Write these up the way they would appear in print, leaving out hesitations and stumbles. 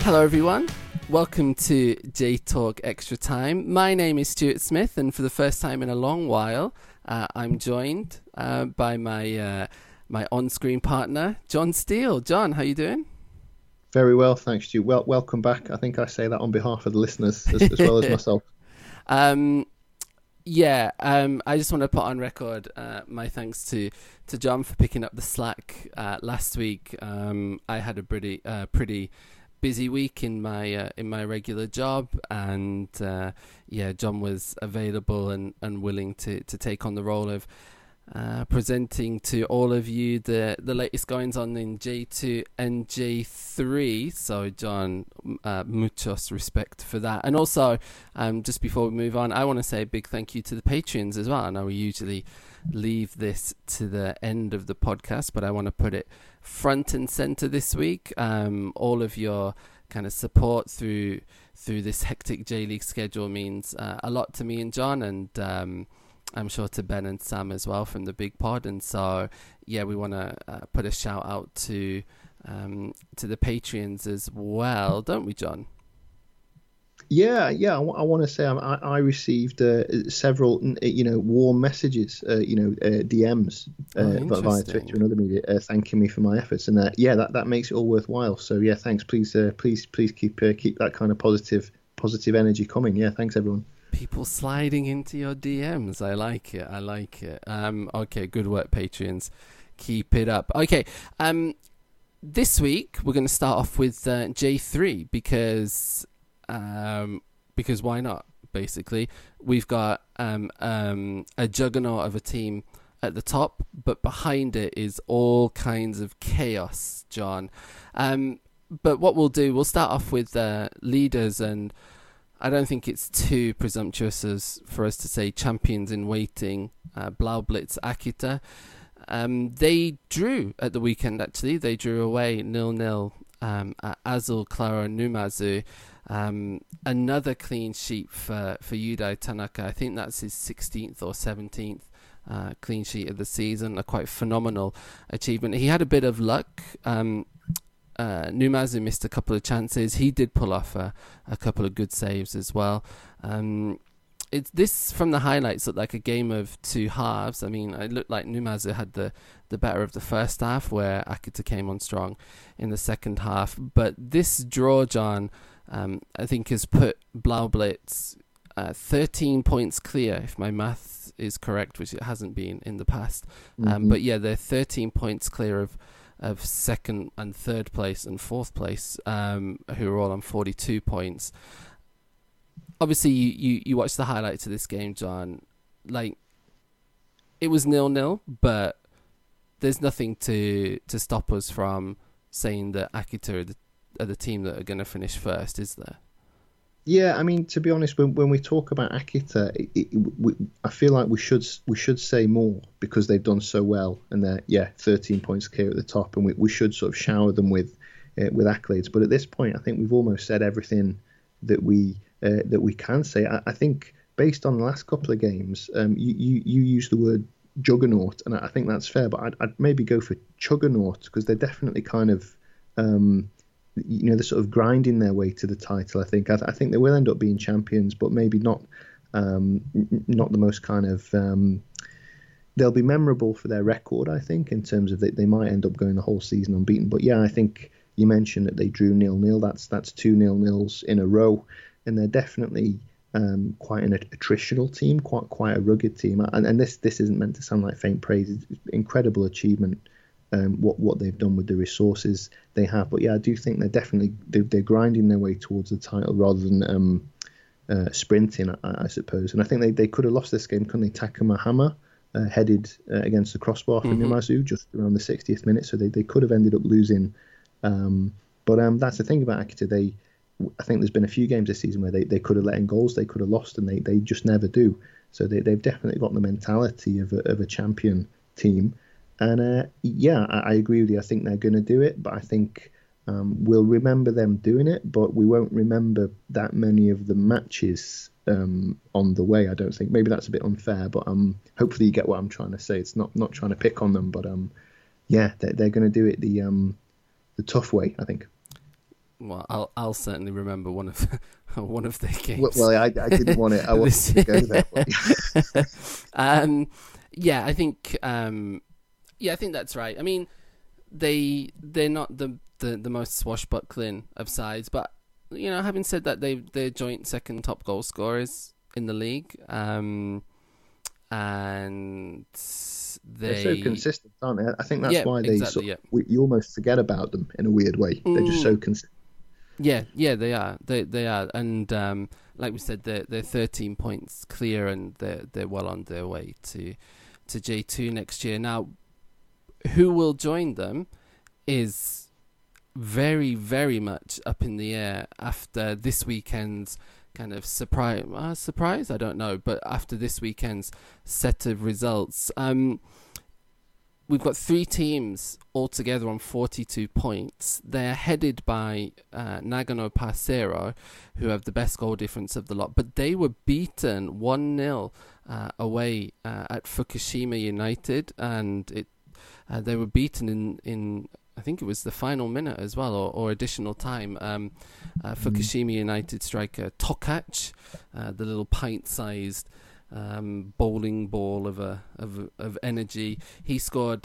Hello everyone, welcome to J-Talk Extra Time. My name is Stuart Smith, and for the first time in a long while, I'm joined by my on-screen partner, John Steele. John, how you doing? Very well, thanks, Stu. Welcome back. I think I say that on behalf of the listeners as well as myself. I just want to put on record my thanks to John for picking up the slack last week. I had a pretty busy week in my regular job, and John was available and willing to take on the role of presenting to all of you the latest goings on in J2 and J3. So John, muchos respect for that. And also, just before we move on, I want to say a big thank you to the patrons as well. I know we usually leave this to the end of the podcast, but I want to put it front and center this week. All of your kind of support through this hectic J-League schedule means a lot to me and John, and I'm sure to Ben and Sam as well from the Big Pod. And so, we want to put a shout out to the Patreons as well, don't we, John? Yeah. I want to say I received several, warm messages, DMs via Twitter and other media, thanking me for my efforts, and that makes it all worthwhile. So thanks. Please keep that kind of positive energy coming. Yeah, thanks everyone. People sliding into your DMs. I like it. Okay, good work, Patreons. Keep it up. Okay, this week we're going to start off with J3 because why not? Basically, we've got a juggernaut of a team at the top, but behind it is all kinds of chaos, John. But what we'll start off with leaders, and I don't think it's too presumptuous for us to say champions in waiting, Blau Blitz Akita. They drew at the weekend, actually. They drew away 0-0 at Azul Claro Numazu. Another clean sheet for Yudai Tanaka. I think that's his 16th or 17th clean sheet of the season. A quite phenomenal achievement. He had a bit of luck. Numazu missed a couple of chances. He did pull off a couple of good saves as well. This from the highlights looked like a game of two halves. I mean, it looked like Numazu had the better of the first half, where Akita came on strong in the second half. But this draw, John, I think has put Blau Blitz 13 points clear, if my math is correct, which it hasn't been in the past. Mm-hmm. But they're 13 points clear of second and third place and fourth place, who are all on 42 points. Obviously, you watched the highlights of this game, John. Like, it was 0-0, but there's nothing to stop us from saying that Akita are the team that are going to finish first, is there? Yeah, I mean, to be honest, when we talk about Akita, I feel like we should say more, because they've done so well, and they're 13 points clear at the top, and we should sort of shower them with accolades. But at this point, I think we've almost said everything that we can say. I think based on the last couple of games, you used the word juggernaut, and I think that's fair. But I'd maybe go for chuggernaut, because they're definitely kind of they're sort of grinding their way to the title. I think they will end up being champions, but maybe not the most kind of. They'll be memorable for their record, I think, in terms of they might end up going the whole season unbeaten. But I think you mentioned that they drew 0-0. That's 2 0-0s in a row, and they're definitely quite an attritional team, quite a rugged team. And this isn't meant to sound like faint praise. It's incredible achievement. What they've done with the resources they have, but I do think they're grinding their way towards the title rather than sprinting, I suppose. And I think they could have lost this game, couldn't they? Takuma Hama headed against the crossbar for Numazu just around the 60th minute, so they could have ended up losing. But that's the thing about Akita. I think there's been a few games this season where they could have let in goals, they could have lost, and they just never do. So they've definitely got the mentality of a champion team. And I agree with you. I think they're going to do it, but I think we'll remember them doing it, but we won't remember that many of the matches on the way. I don't think. Maybe that's a bit unfair, but hopefully you get what I'm trying to say. It's not trying to pick on them, but they're going to do it the tough way, I think. Well, I'll certainly remember one of one of their games. Well, I didn't want it. I wanted to go there. Yeah, I think I think that's right. I mean, they're not the most swashbuckling of sides, but having said that, they're joint second top goal scorers in the league, and they're so consistent, aren't they? I think that's why you almost forget about them in a weird way. They're just so consistent. Yeah, they are. They are, and like we said, they're 13 points clear, and they're well on their way to J2 next year. Now, who will join them is very, very much up in the air after this weekend's kind of surprise. I don't know, but after this weekend's set of results, we've got 3 teams altogether on 42 points. They're headed by Nagano Parceiro, who have the best goal difference of the lot. But they were beaten 1-0 away at Fukushima United, and they were beaten in I think it was the final minute as well, or additional time. Fukushima United striker Tokac, the little pint-sized bowling ball of energy. He scored.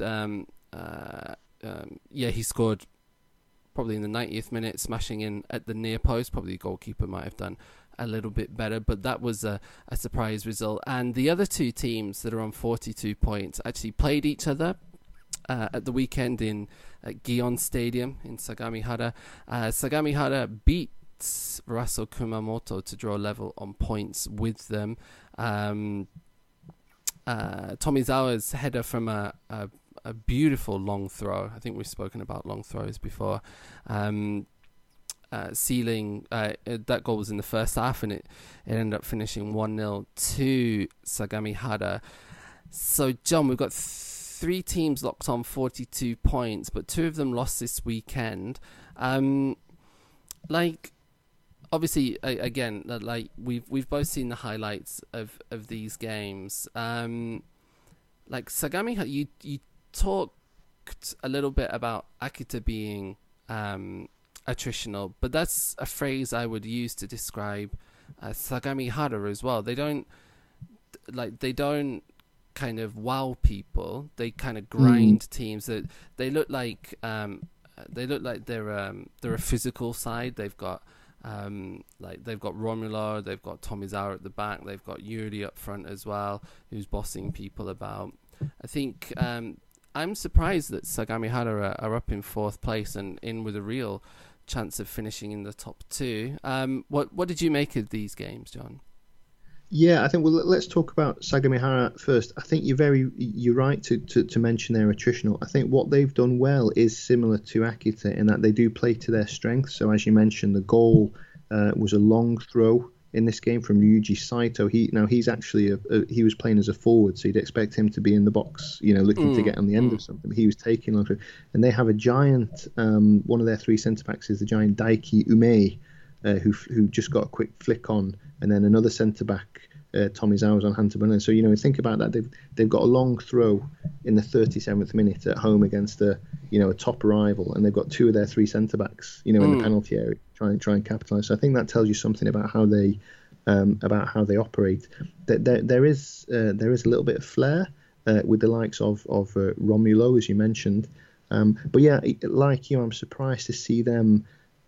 He scored probably in the 90th minute, smashing in at the near post. Probably the goalkeeper might have done a little bit better, but that was a surprise result. And the other 2 teams that are on 42 points actually played each other at the weekend at Gion Stadium in Sagamihara. Sagamihara beat Russell Kumamoto to draw level on points with them. Tomizawa's header from a beautiful long throw. I think we've spoken about long throws before. Sealing that goal was in the first half, and it ended up finishing 1-0 to Sagamihara. So, John, we've got 3 teams locked on 42 points, but 2 of them lost this weekend. Obviously, again, like we've both seen the highlights of these games. Like Sagami, you talked a little bit about Akita being attritional, but that's a phrase I would use to describe Sagamihara as well. They don't kind of wow people. They kind of grind teams. That they look like they're a physical side. They've got Romulo, they've got Tomizawa at the back, they've got Yuri up front as well, who's bossing people about. I think I'm surprised that Sagamihara are up in 4th place and in with a real chance of finishing in the top 2. What did you make of these games, John? Yeah, I think let's talk about Sagamihara first. I think you're right to mention their attritional. I think what they've done well is similar to Akita in that they do play to their strengths. So as you mentioned, the goal was a long throw in this game from Ryuji Saito. He's actually he was playing as a forward, so you'd expect him to be in the box, looking to get on the end of something. But he was taking long throw, and they have a giant. One of their 3 centre backs is the giant Daiki Ume, who just got a quick flick on, and then another centre back, Tomizawa's on hand to run. So think about that. They've got a long throw in the 37th minute at home against a top rival, and they've got 2 of their 3 centre backs, in the penalty area, try and capitalise. So I think that tells you something about how they operate. There is a little bit of flair with the likes of Romulo, as you mentioned. But yeah, like you, I'm surprised to see them.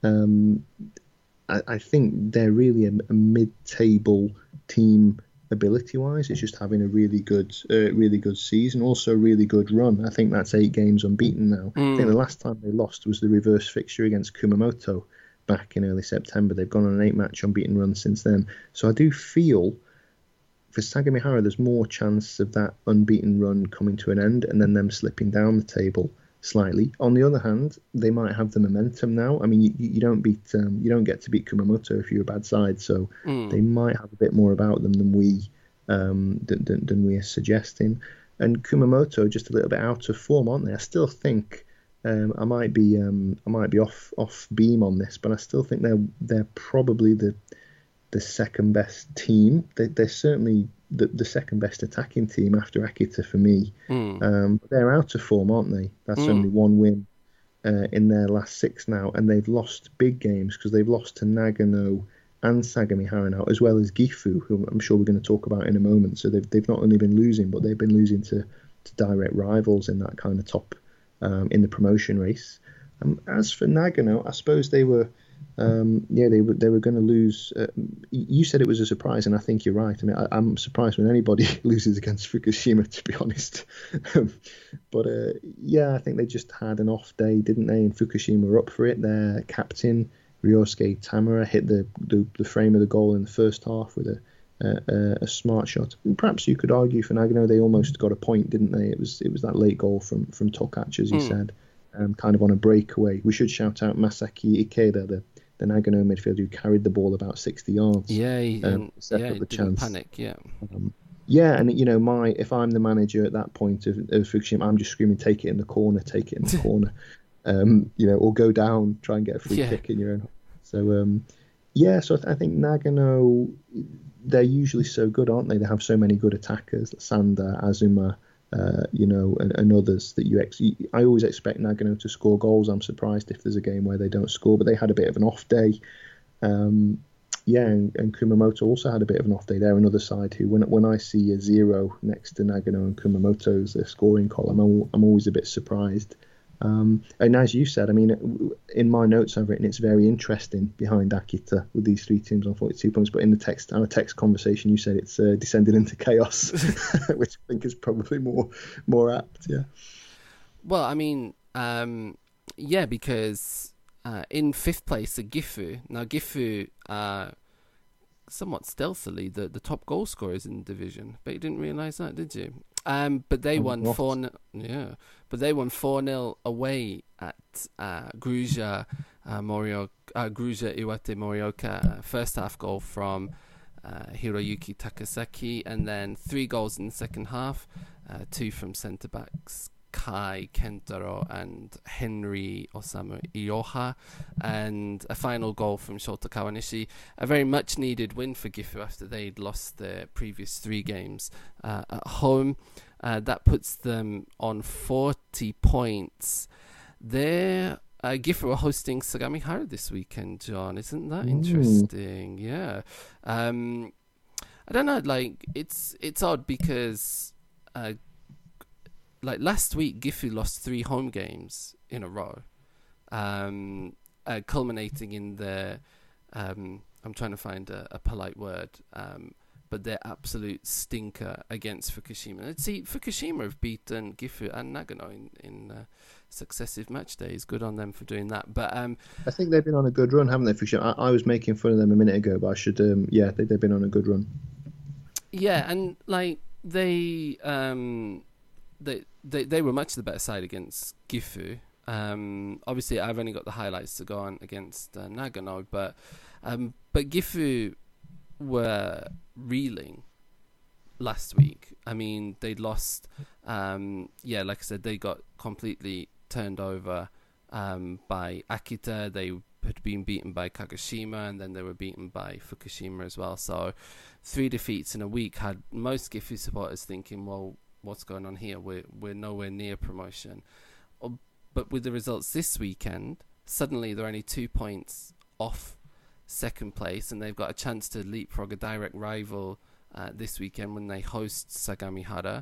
I think they're really a mid-table team ability-wise. It's just having a really good season, also a really good run. I think that's 8 games unbeaten now. I think the last time they lost was the reverse fixture against Kumamoto back in early September. They've gone on an 8-match unbeaten run since then. So I do feel for Sagamihara there's more chance of that unbeaten run coming to an end and then them slipping down the table slightly. On the other hand, they might have the momentum now. I mean, you don't get to beat Kumamoto if you're a bad side, so they might have a bit more about them than we are suggesting. And Kumamoto just a little bit out of form, aren't they? I still think I might be off beam on this, but I still think they're probably the second best team. They're certainly the second best attacking team after Akita for me. But they're out of form, aren't they? That's only 1 win in their last 6 now, and they've lost big games because they've lost to Nagano and Sagamihara now, as well as Gifu, who I'm sure we're going to talk about in a moment. So they've not only been losing, but they've been losing to direct rivals in that kind of top in the promotion race. As for Nagano, I suppose they were they were going to lose. You said it was a surprise, and I think you're right. I mean, I'm surprised when anybody loses against Fukushima, to be honest. But I think they just had an off day, didn't they? And Fukushima were up for it. Their captain Ryosuke Tamura hit the frame of the goal in the first half with a smart shot. And perhaps you could argue for Nagano, they almost got a point, didn't they? It was that late goal from Tokachi, as you said, kind of on a breakaway. We should shout out Masaki Ikeda, the Nagano midfielder who carried the ball about 60 yards. Yeah, he the chance. Panic. Yeah. And if I'm the manager at that point of Fukushima, I'm just screaming, "Take it in the corner! Take it in the corner!" Or go down, try and get a free kick in your own. So, so I think Nagano, they're usually so good, aren't they? They have so many good attackers, Sanda, Azuma, and others that I always expect Nagano to score goals. I'm surprised if there's a game where they don't score, but they had a bit of an off day. And Kumamoto also had a bit of an off day. They're another side who, when I see a 0 next to Nagano and Kumamoto's scoring column, I'm always a bit surprised. And as you said, I mean, in my notes I've written it's very interesting behind Akita with these 3 teams on 42 points, but in our text conversation you said it's descended into chaos, which I think is probably more apt. Yeah. Well, I mean, because in 5th place are Gifu. Now Gifu are somewhat stealthily the top goal scorers in the division, but you didn't realise that, did you? But they won 4-0. Yeah, but they won 4-0 away at Gruzia Iwate Morioka. First half goal from Hiroyuki Takasaki, and then 3 goals in the second half, 2 from centre backs Kai Kentaro and Henry Osamu Ioha, and a final goal from Shota Kawanishi. A very much needed win for Gifu after they'd lost their previous 3 games at home. That puts them on 40 points. Gifu are hosting Sagamihara this weekend, John. Isn't that interesting? Yeah. I don't know, like it's odd because like last week, Gifu lost 3 home games in a row, culminating in the I'm trying to find a polite word, but their absolute stinker against Fukushima. Let's see, Fukushima have beaten Gifu and Nagano in successive match days. Good on them for doing that. But I think they've been on a good run, haven't they, Fukushima? I was making fun of them a minute ago, but I should, they've been on a good run. Yeah, and like they were much the better side against Gifu. Obviously, I've only got the highlights to go on against Nagano, but Gifu were reeling last week. I mean, they'd lost. Like I said, they got completely turned over by Akita. They had been beaten by Kagoshima, and then they were beaten by Fukushima as well. So 3 defeats in a week had most Gifu supporters thinking, well, what's going on here? We're nowhere near promotion. But with the results this weekend, suddenly they're only 2 points off second place, and they've got a chance to leapfrog a direct rival this weekend when they host Sagamihara.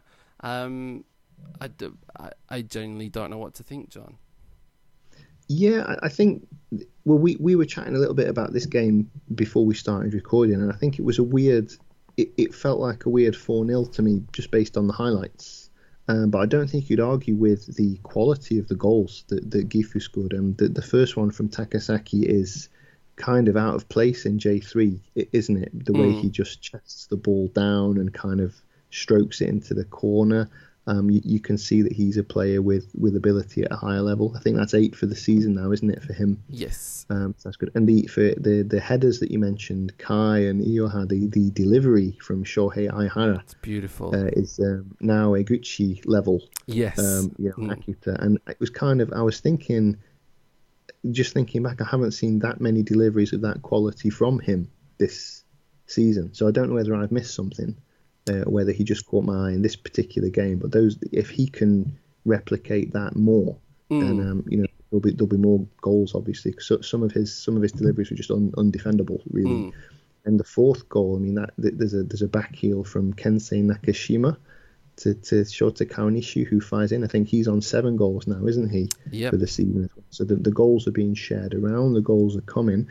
I genuinely don't know what to think, John. Yeah, I think, well, we were chatting a little bit about this game before we started recording, and I think it was it felt like a weird 4-0 to me just based on the highlights. But I don't think you'd argue with the quality of the goals that Gifu scored. The first one from Takasaki is kind of out of place in J3, isn't it? The way he just chests the ball down and kind of strokes it into the corner. You can see that he's a player with ability at a higher level. I think that's 8 for the season now, isn't it, for him? Yes. So that's good. And the headers that you mentioned, Kai and Ioha, the delivery from Shohei Aihara, it's beautiful. Is now Eguchi level. Yes. Akita. And it was kind of, I was thinking, just thinking back, I haven't seen that many deliveries of that quality from him this season. So I don't know whether I've missed something. Whether he just caught my eye in this particular game, but if he can replicate that more, then there'll be more goals, obviously. So some of his deliveries were just undefendable, really. And the fourth goal, I mean, there's a back heel from Kensei Nakashima to Shota Kawanishi, who fires in. I think he's on 7 goals now, isn't he? Yep. For the season. So the goals are being shared around. The goals are coming.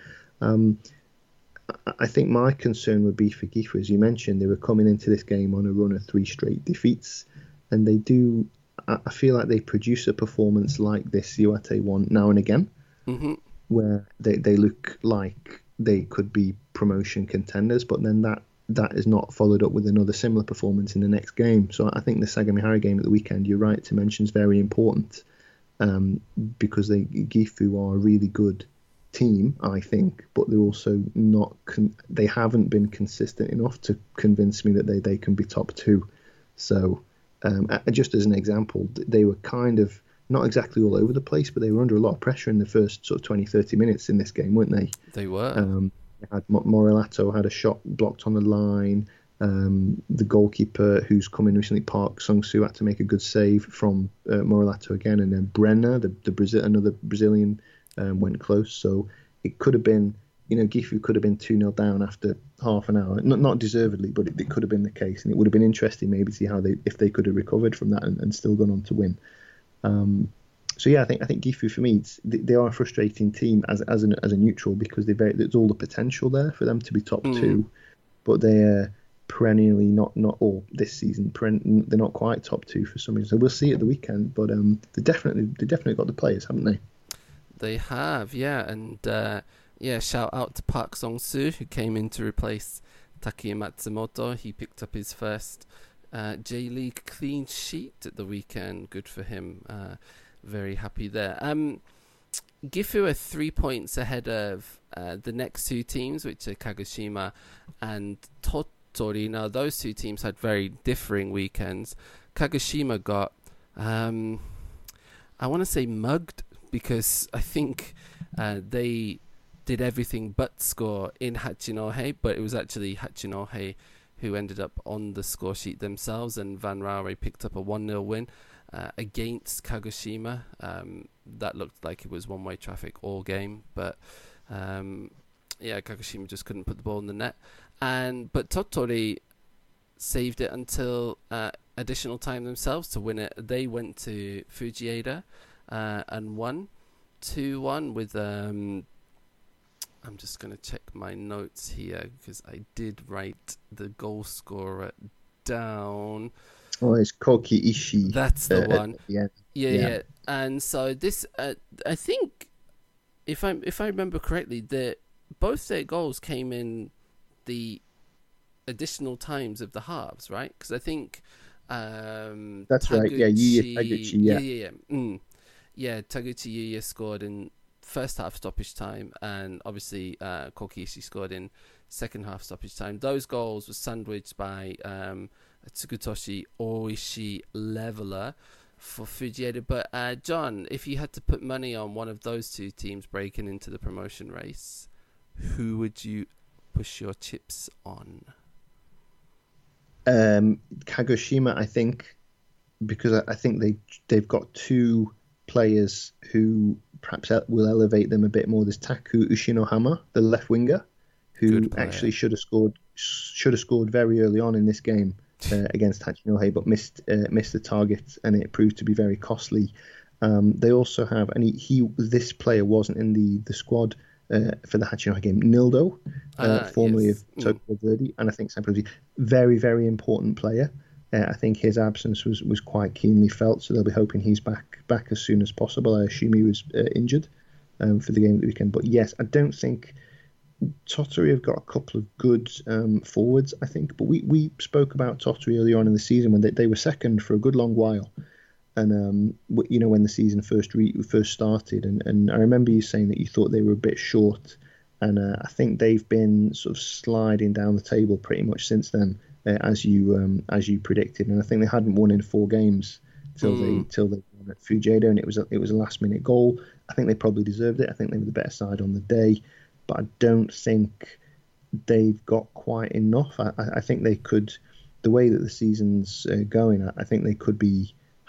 I think my concern would be for Gifu, as you mentioned. They were coming into this game on a run of 3 straight defeats, and they do. I feel like they produce a performance like this Iwate one now and again, where they look like they could be promotion contenders, but then that is not followed up with another similar performance in the next game. So I think the Sagamihara game at the weekend, you're right to mention, is very important, because Gifu are a really good team, I think, but they're also not. They haven't been consistent enough to convince me that they can be top 2. So. Just as an example, they were kind of not exactly all over the place, but they were under a lot of pressure in the first sort of 20, 30 minutes in this game, weren't they? They were. Morilato had a shot blocked on the line. The goalkeeper who's come in recently, Park Sung-soo, had to make a good save from Morilato again. And then Brenner, another Brazilian, went close. So it could have been, Gifu could have been 2-0 down after half an hour. Not deservedly, but it could have been the case. And it would have been interesting maybe to see if they could have recovered from that and still gone on to win. So yeah, I think Gifu, for me, they are a frustrating team as a neutral, because there's all the potential there for them to be top 2, but they're perennially not all this season. They're not quite top 2 for some reason. So we'll see at the weekend, but they definitely got the players, haven't they? They have, yeah, and shout out to Park Sung-soo, who came in to replace Takuya Matsumoto. He picked up his first J-League clean sheet at the weekend. Good for him. Very happy there. Gifu are 3 points ahead of the next 2 teams, which are Kagoshima and Tottori. Now, those 2 teams had very differing weekends. Kagoshima got, I want to say, mugged, because I think they did everything but score in Hachinohe, but it was actually Hachinohe who ended up on the score sheet themselves, and Van Raure picked up a 1-0 win against Kagoshima. That looked like it was one-way traffic all game, but Kagoshima just couldn't put the ball in the net. But Tottori saved it until additional time themselves to win it. They went to Fujieda and won 2-1 with... I'm just going to check my notes here, because I did write the goal scorer down. Oh, it's Koki Ishii. That's the one. Yeah. And so this, I think, if I remember correctly, both their goals came in the additional times of the halves, right? Because I think that's right. Yeah, Yuya Taguchi. Yeah, Taguchi Yuya scored in first half stoppage time, and obviously Koki Ishii scored in second half stoppage time. Those goals were sandwiched by Tsukutoshi Oishi leveler for Fujieda. But John, if you had to put money on one of those 2 teams breaking into the promotion race, who would you push your chips on? Kagoshima, I think, because I think they've got 2 players who perhaps will elevate them a bit more. There's Taku Ushinohama, the left winger, who actually should have scored very early on in this game against Hachinohe, but missed the target, and it proved to be very costly. They also have, and this player wasn't in the squad for the Hachinohe game, Nildo, formerly of Tokyo Verdy, and I think Sampdoria, very, very important player. I think his absence was quite keenly felt, so they'll be hoping he's back as soon as possible. I assume he was injured for the game of the weekend. But yes, I don't think Tottori have got a couple of good forwards, I think. But we spoke about Tottori early on in the season when they were second for a good long while. And, when the season first started. And I remember you saying that you thought they were a bit short. And I think they've been sort of sliding down the table pretty much since then. As you predicted, and I think they hadn't won in 4 games till they won at Fujieda, and it was a last minute goal. I think they probably deserved it. I think they were the better side on the day, but I don't think they've got quite enough. I think they could, the way that the season's going, I think they could be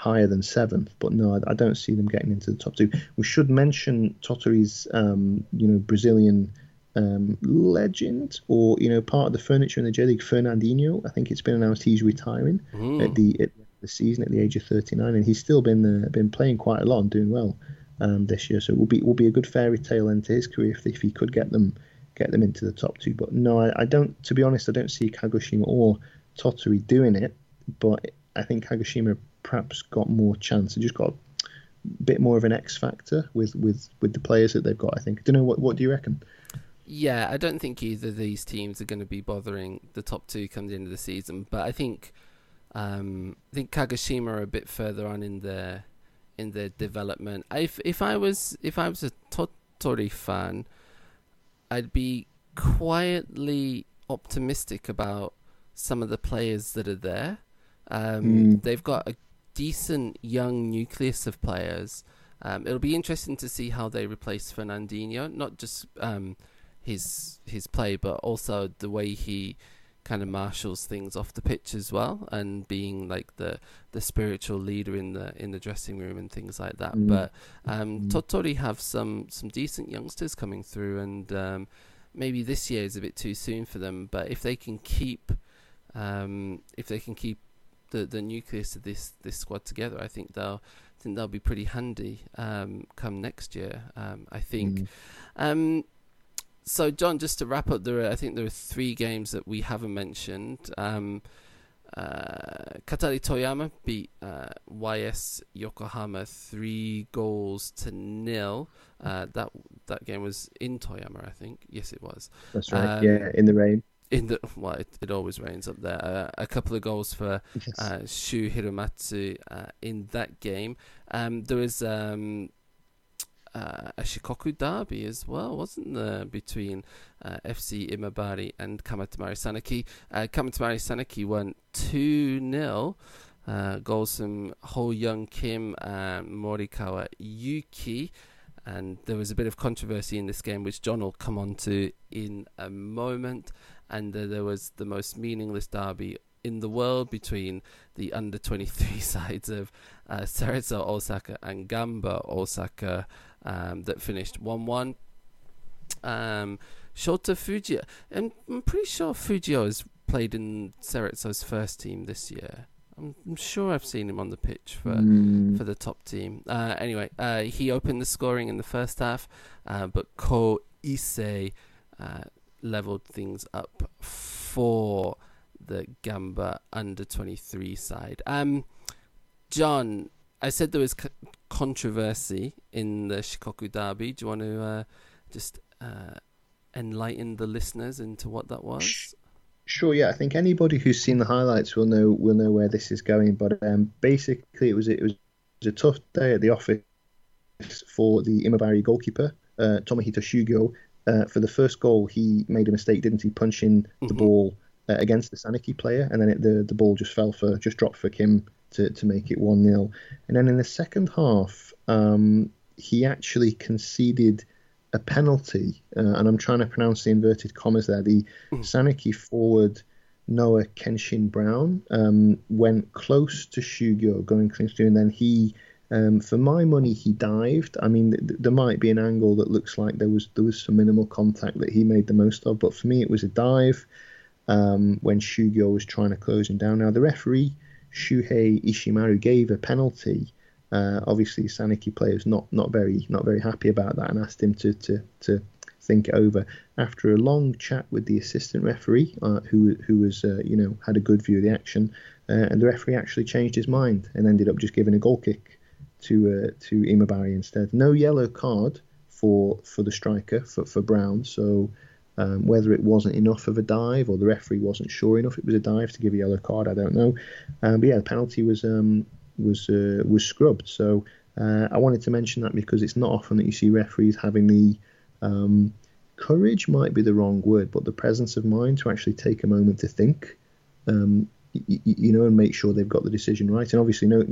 higher than seventh. But no, I don't see them getting into the top two. We should mention Tottori's, Brazilian legend, or part of the furniture in the J League, Fernandinho. I think it's been announced he's retiring at the season at the age of 39, and he's still been playing quite a lot and doing well this year. So it will be a good fairy tale end to his career if he could get them into the top two. But no, I don't. To be honest, I don't see Kagoshima or Tottori doing it. But I think Kagoshima perhaps got more chance. They just got a bit more of an X factor with the players that they've got. I think. I don't know, what do you reckon? Yeah, I don't think either of these teams are going to be bothering the top two come the end of the season. But I think Kagoshima are a bit further on in their development. If I was a Tottori fan, I'd be quietly optimistic about some of the players that are there. They've got a decent young nucleus of players. It'll be interesting to see how they replace Fernandinho, not just his play, but also the way he kind of marshals things off the pitch as well, and being like the spiritual leader in the dressing room and things like that. But Tottori have some decent youngsters coming through, and maybe this year is a bit too soon for them. But if they can keep the nucleus of this squad together, I think they'll be pretty handy come next year. I think. So, John, just to wrap up, I think there are 3 games that we haven't mentioned. Katari Toyama beat YS Yokohama 3-0. That game was in Toyama, I think. Yes, it was. That's right. In the rain. It always rains up there. A couple of goals for Shu Hiromatsu in that game. There was a Shikoku derby as well, wasn't there, between FC Imabari and Kamatamari Saneki. Kamatamari Saneki won 2-0. Goals from Ho Young Kim and Morikawa Yuki. And there was a bit of controversy in this game, which John will come on to in a moment. And there was the most meaningless derby in the world between the under-23 sides of Cerezo Osaka and Gamba Osaka that finished 1-1. Shota Fujio, and I'm pretty sure Fujio has played in Cerezo's first team this year. I'm sure I've seen him on the pitch for the top team. Anyway, he opened the scoring in the first half, but Ko Issei leveled things up for the Gamba under-23 side. John, I said there was controversy in the Shikoku derby. Do you want to just enlighten the listeners into what that was? Sure, yeah. I think anybody who's seen the highlights will know where this is going. But basically, it was a tough day at the office for the Imabari goalkeeper, Tomohito Shugyo. For the first goal, he made a mistake, didn't he? Punching the ball against the Saneki player, and then the ball just dropped for Kim to make it 1-0. And then in the second half, he actually conceded a penalty, and I'm trying to pronounce the inverted commas there. The Saneki forward Noah Kenshin Brown went close to Shugyo, going close to, and then he, for my money, he dived. I mean, there might be an angle that looks like there was some minimal contact that he made the most of, but for me, it was a dive when Shugyo was trying to close him down. Now, the referee, Shuhei Ishimaru, gave a penalty. Obviously, Saneki players not very happy about that, and asked him to think it over. After a long chat with the assistant referee, who was had a good view of the action, and the referee actually changed his mind and ended up just giving a goal kick to Imabari instead. No yellow card for the striker for Brown. So whether it wasn't enough of a dive or the referee wasn't sure enough it was a dive to give a yellow card, I don't know. But yeah, the penalty was scrubbed. So I wanted to mention that because it's not often that you see referees having the courage, might be the wrong word, but the presence of mind to actually take a moment to think, and make sure they've got the decision right. And obviously, no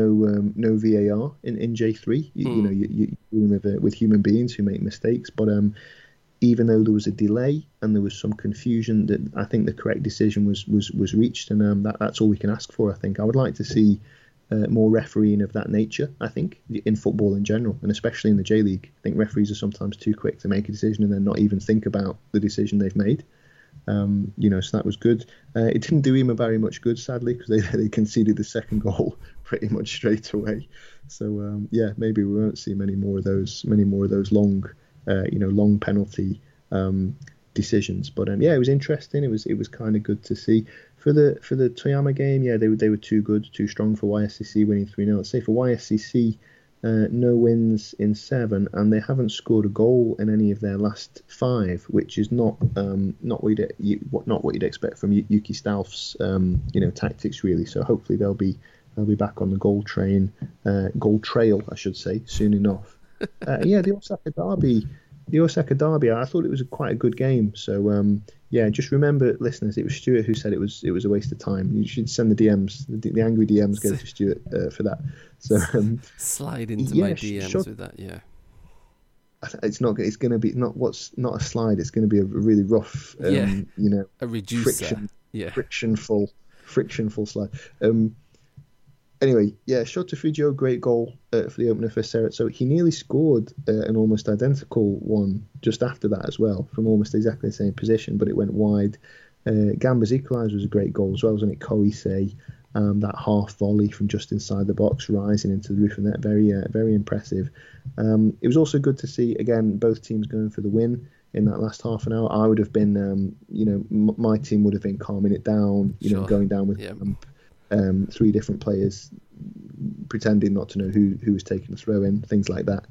VAR in J3. You're dealing with human beings who make mistakes, but even though there was a delay and there was some confusion, that I think the correct decision was reached, and that's all we can ask for. I think I would like to see more refereeing of that nature, I think, in football in general, and especially in the J League. I think referees are sometimes too quick to make a decision and then not even think about the decision they've made. So that was good. It didn't do him very much good, sadly, because they conceded the second goal pretty much straight away. So maybe we won't see many more of those long, long penalty decisions. But it was interesting. It was kind of good to see. For the Toyama game, they were too good, too strong for YSCC, winning 3-0. Let's say for YSCC, no wins in 7, and they haven't scored a goal in any of their last 5, which is not what you'd expect from Yuki Stauf's tactics, really. So hopefully they'll be back on the goal trail, I should say, soon enough. The Osaka Derby, I thought it was quite a good game. So just remember, listeners, it was Stuart who said it was a waste of time. You should send the DMs, the angry DMs go to Stuart for that. So slide into my DMs with that. Yeah, it's not. It's going to be not a slide. It's going to be a really rough, a reducer, frictionful slide. Anyway, Shota Fujio, great goal for the opener for Seret. So he nearly scored an almost identical one just after that as well, from almost exactly the same position, but it went wide. Gamba's equaliser was a great goal as well, wasn't it? Koisei, that half volley from just inside the box, rising into the roof of the net, very impressive. It was also good to see, again, both teams going for the win in that last half an hour. I would have been, my team would have been calming it down, going down with 3 different players pretending not to know who was taking the throw in, things like that.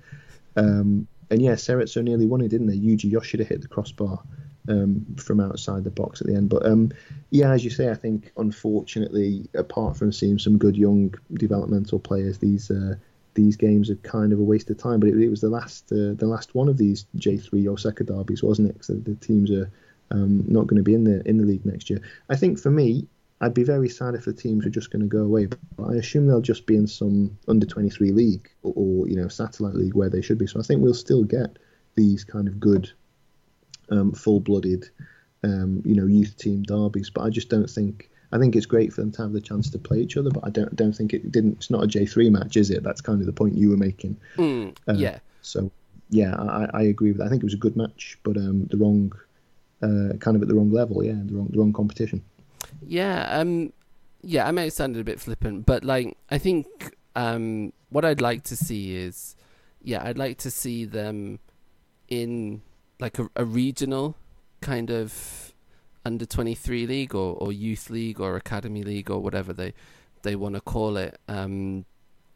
Ceretso nearly won it, didn't they? Yuji Yoshida hit the crossbar from outside the box at the end. But as you say, I think unfortunately, apart from seeing some good young developmental players, these games are kind of a waste of time. But it was the last one of these J3 Osaka derbies, wasn't it? So the teams are not going to be in the league next year. I think for me, I'd be very sad if the teams are just going to go away, but I assume they'll just be in some under-23 league or satellite league where they should be. So I think we'll still get these kind of good, full-blooded, youth team derbies. But I just don't think. I think it's great for them to have the chance to play each other, but I don't think it's not a J3 match, is it? That's kind of the point you were making. So I agree with that. I think it was a good match, but the wrong, kind of at the wrong level. The wrong competition. I may have sounded a bit flippant, but I think what I'd like to see is, I'd like to see them in a regional kind of under-23 league or youth league or academy league or whatever they want to call it. And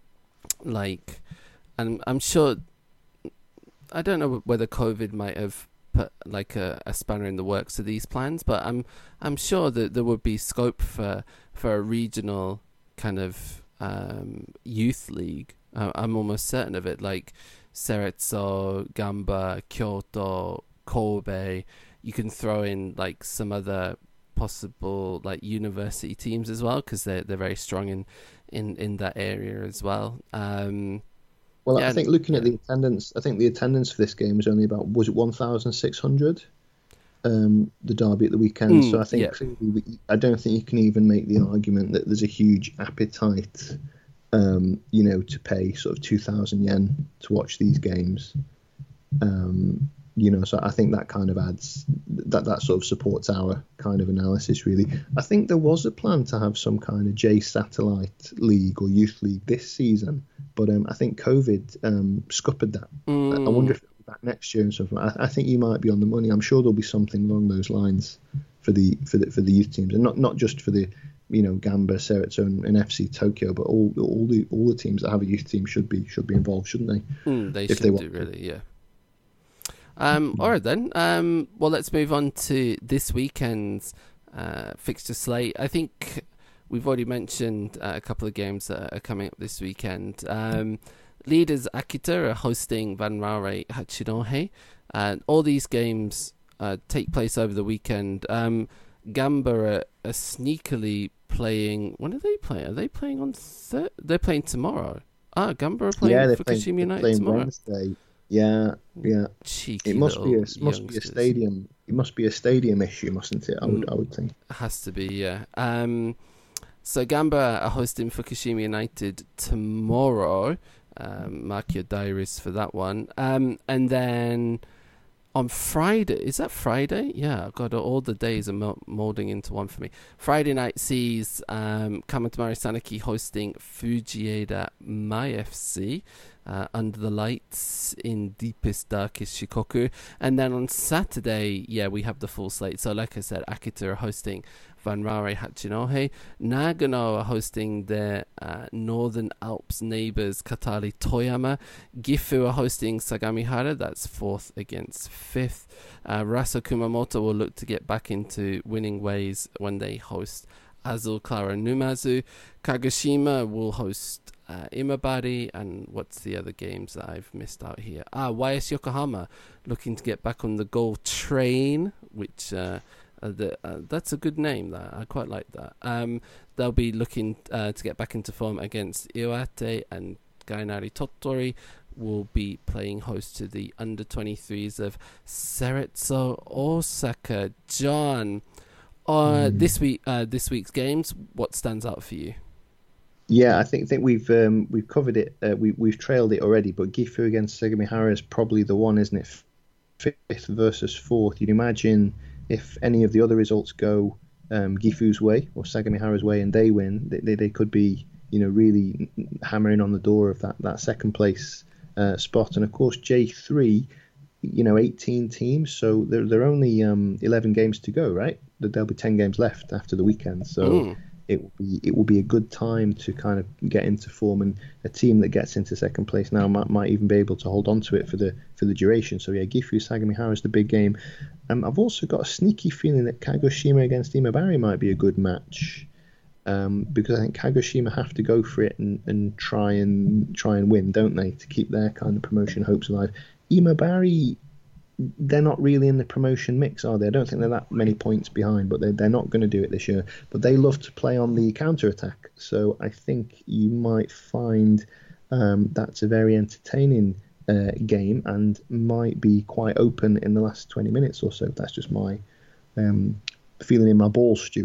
I'm sure, I don't know whether COVID might have put a spanner in the works of these plans, but I'm sure that there would be scope for a regional kind of youth league. I'm almost certain of it, like Ceretso, Gamba, Kyoto, Kobe. You can throw in some other possible university teams as well, because they're very strong in that area as well. I think looking at the attendance, I think the attendance for this game was only about, was it 1,600? The derby at the weekend. So I think clearly, I don't think you can even make the argument that there's a huge appetite, to pay sort of 2,000 yen to watch these games. So I think that kind of adds, that sort of supports our kind of analysis, really. I think there was a plan to have some kind of J satellite league or youth league this season, but I think COVID scuppered that. I wonder if it'll be back next year and stuff. I think you might be on the money. I'm sure there'll be something along those lines for the youth teams, and not just for the Gamba, Ceretso, and FC Tokyo, but all the teams that have a youth team should be involved, shouldn't they? They should do, really, yeah. All right then. Well, let's move on to this weekend's fixture slate. I think we've already mentioned a couple of games that are coming up this weekend. Leaders Akita are hosting Van Rare Hachinohe. All these games take place over the weekend. Gamba are sneakily playing. When are they playing? Are they playing on They're playing tomorrow. Gamba are playing Fukushima United tomorrow. Wednesday. Yeah. Cheeky it must be a stadium. It must be a stadium issue, mustn't it? I would think. It has to be, yeah. So Gamba are hosting Fukushima United tomorrow. Mark your diaries for that one. And then on Friday, is that Friday? Yeah, God, all the days are molding into one for me. Friday night sees Kamatamari Sanaki hosting Fujieda Mai FC under the lights in deepest, darkest Shikoku. And then on Saturday, we have the full slate. So like I said, Akita are hosting Vanrare Hachinohe. Nagano are hosting their Northern Alps neighbours Katari Toyama. Gifu are hosting Sagamihara, that's 4th against 5th. Rasa Kumamoto will look to get back into winning ways when they host Azul Clara Numazu. Kagoshima will host Imabari, and what's the other games that I've missed out here? YS Yokohama looking to get back on the goal train, which that's a good name. That I quite like that. They'll be looking to get back into form against Iwate, and Gainari Tottori will be playing host to the under-23s of Cerezo Osaka. John, this week's games, what stands out for you? Yeah, I think we've covered it. We've trailed it already, but Gifu against Sagamihara is probably the one, isn't it? 5th versus 4th. You'd imagine if any of the other results go Gifu's way or Sagamihara's way and they win, they could be, really hammering on the door of that second place spot. And of course, J3, 18 teams, so there are only 11 games to go, right? There'll be 10 games left after the weekend, so it will be a good time to kind of get into form, and a team that gets into second place now might even be able to hold on to it for the duration. So yeah, Gifu Sagamihara is the big game. I've also got a sneaky feeling that Kagoshima against Imabari might be a good match, because I think Kagoshima have to go for it and try and win, don't they, to keep their kind of promotion hopes alive. Imabari, they're not really in the promotion mix, are they? I don't think they're that many points behind, but they're not going to do it this year. But they love to play on the counter-attack, so I think you might find that's a very entertaining game and might be quite open in the last 20 minutes or so. That's just my feeling in my balls, Stu.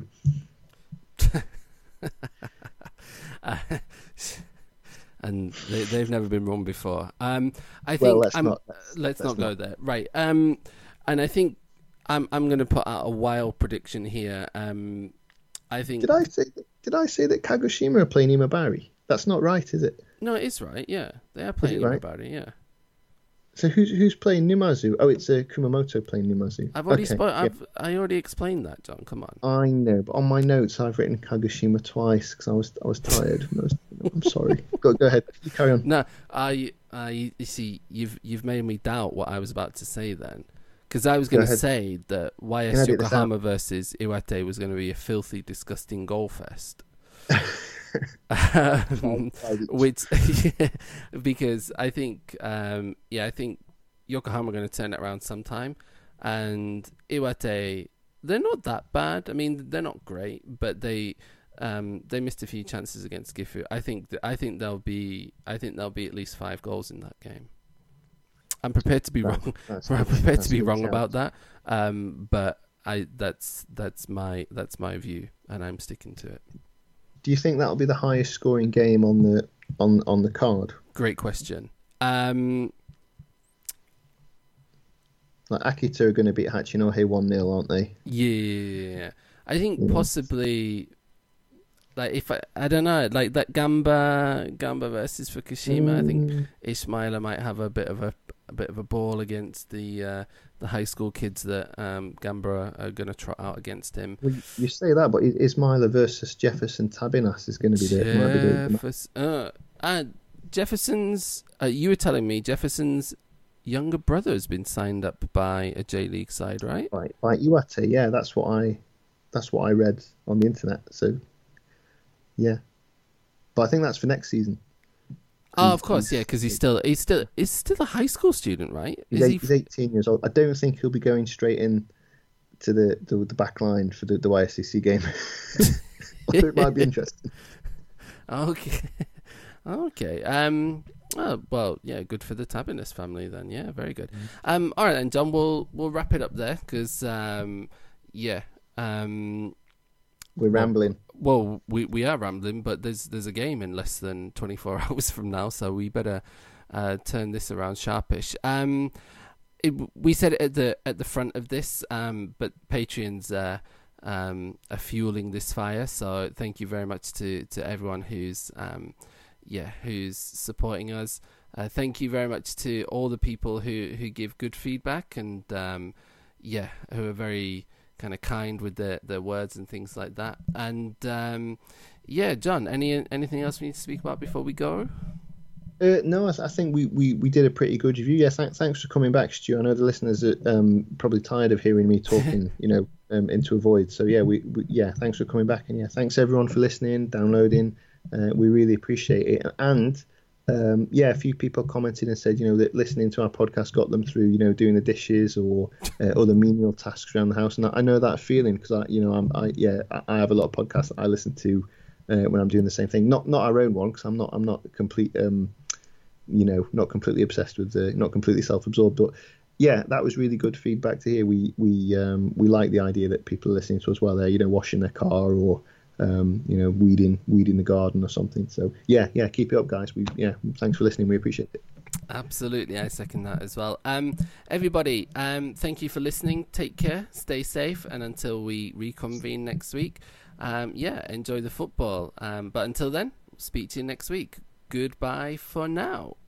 And they've never been wrong before. I think let's not go there. Right. And I think I'm going to put out a wild prediction here. I think. Did I say that Kagoshima are playing Imabari? That's not right, is it? No, it is right. Yeah, they are playing Imabari. Yeah. So who's playing Numazu? Oh, it's Kumamoto playing Numazu. I've already I already explained that, John. Come on. I know, but on my notes I've written Kagoshima twice because I was tired. I'm sorry. Go ahead. You carry on. No, you see, you've made me doubt what I was about to say then, because I was going to say that YS Yokohama versus Iwate was going to be a filthy, disgusting goal fest. Which because I think I think Yokohama are going to turn it around sometime, and Iwate, they're not that bad. I mean, they're not great, but they missed a few chances against Gifu. I think there'll be at least 5 goals in that game. I'm prepared to be wrong. I'm prepared to be wrong about that. But that's my view, and I'm sticking to it. Do you think that'll be the highest scoring game on the card? Great question. Like Akita are going to beat Hachinohe 1-0, aren't they? Yeah, I think possibly. Like if I don't know, like that Gamba versus Fukushima. I think Ismaila might have a bit of a ball against the high school kids that Gamba are going to trot out against him. Well, you say that, but Ismaila versus Jefferson Tabinas is going to be Jefferson's. You were telling me Jefferson's younger brother has been signed up by a J League side, right? Right, by Iwate. Yeah, that's what I read on the internet. So. Yeah, but I think that's for next season. Oh, of course, yeah, because he's still a high school student, right? He's 18 years old. I don't think he'll be going straight in to the back line for the YSCC game. It might be interesting. Okay. Oh, well, yeah, good for the Tabinas family then. Yeah, very good. All right, then, John. We'll wrap it up there because We're rambling. Well, we are rambling, but there's a game in less than 24 hours from now, so we better turn this around sharpish. We said it at the front of this, but Patreons are fueling this fire. So thank you very much to everyone who's supporting us. Thank you very much to all the people who give good feedback and who are very kind of kind with their words and things like that. And John, anything else we need to speak about before we go? No, I think we did a pretty good review. Yes, thanks for coming back, Stu. I know the listeners are probably tired of hearing me talking, into a void. So thanks for coming back, and thanks everyone for listening, downloading. We really appreciate it. And a few people commented and said, that listening to our podcast got them through, doing the dishes or other menial tasks around the house. And I know that feeling because I have a lot of podcasts that I listen to when I'm doing the same thing. Not our own one because I'm not complete. Not completely obsessed with not completely self-absorbed, but that was really good feedback to hear. We like the idea that people are listening to us while they're washing their car or weeding the garden or something. So keep it up, guys. Thanks for listening. We appreciate it. Absolutely, I second that as well. Everybody, thank you for listening. Take care, stay safe, and until we reconvene next week, enjoy the football. But until then, speak to you next week. Goodbye for now.